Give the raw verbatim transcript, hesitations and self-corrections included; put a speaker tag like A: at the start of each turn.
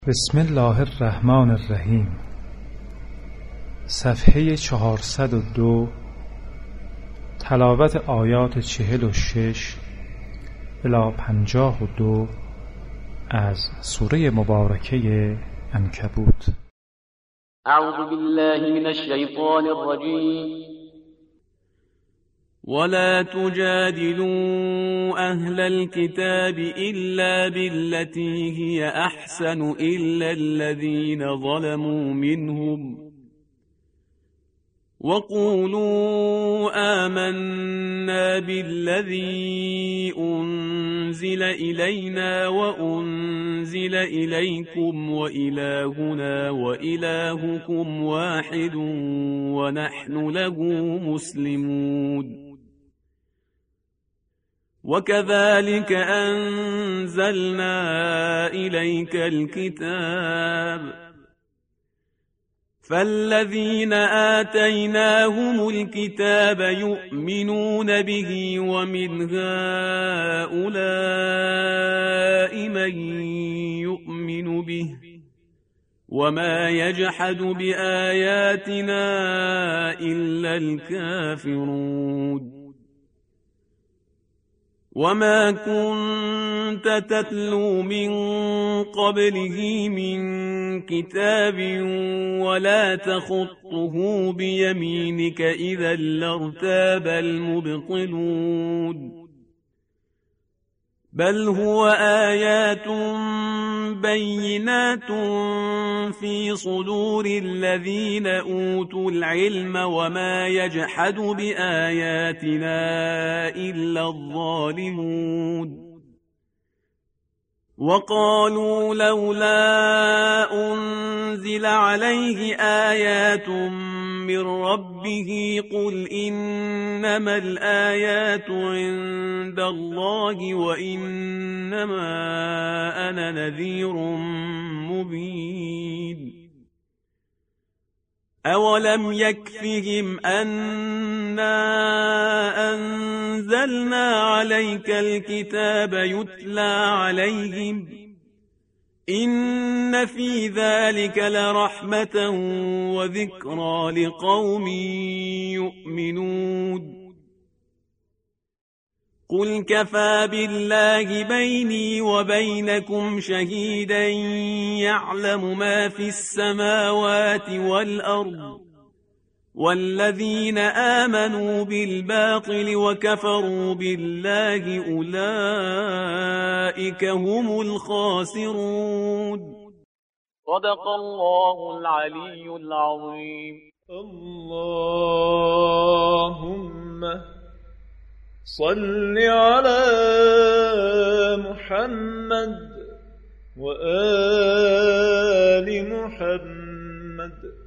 A: بسم الله الرحمن الرحیم. صفحه چهارصد و دو، تلاوت آیات چهل و شش الی پنجاه و دو از سوره مبارکه عنکبوت.
B: اعوذ بالله من الشیطان الرجیم.
C: ولا تجادلوا أهل الكتاب إلا بالتي هي أحسن إلا الذين ظلموا منهم وقولوا آمنا بالذي أنزل إلينا وأنزل إليكم وإلهنا وإلهكم واحد ونحن له مسلمون. وكذلك أنزلنا إليك الكتاب فالذين آتيناهم الكتاب يؤمنون به ومن هؤلاء من يؤمن به وما يجحد بآياتنا إلا الكافرون. وما كنت تتلو من قبله من كتاب ولا تخطه بيمينك إذا لارتاب المبطلون. بل هو آيات بينات في صدور الذين أوتوا العلم وما يجحد بآياتنا إلا الظالمون. وقالوا لولا أنزل عليه آيات من ربه قل إنما الآيات عند الله وإنما أنا نذير مبين. أولم يكفهم أنا أنزلنا عليك الكتاب يتلى عليهم إن في ذلك لرحمة وذكرى لقوم يؤمنون. قل كفى بالله بيني وبينكم شهيدا يعلم ما في السماوات والأرض والذين آمنوا بالباطل وكفروا بالله أولئك هم الخاسرون.
B: صدق الله العلي العظيم.
D: اللهم صل على محمد وآل محمد